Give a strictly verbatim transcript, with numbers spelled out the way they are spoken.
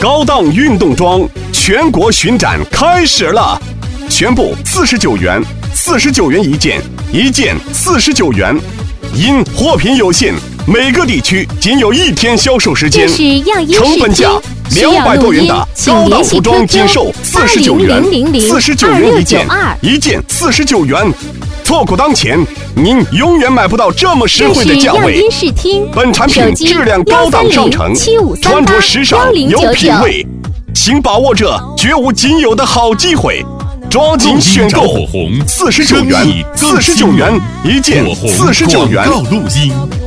高档运动装全国巡展开始了，全部四十九元，四十九元一件，一件四十九元。因货品有限，每个地区仅有一天销售时间。成本价两百多元的高档服装仅售四十九元，四十九元一件，一件四十九元。错过当前，您永远买不到这么实惠的价位。本产品质量高档上乘，穿着时尚有品味，请把握这绝无仅有的好机会，抓紧选购！四十九元，四十九元一件，四十九元。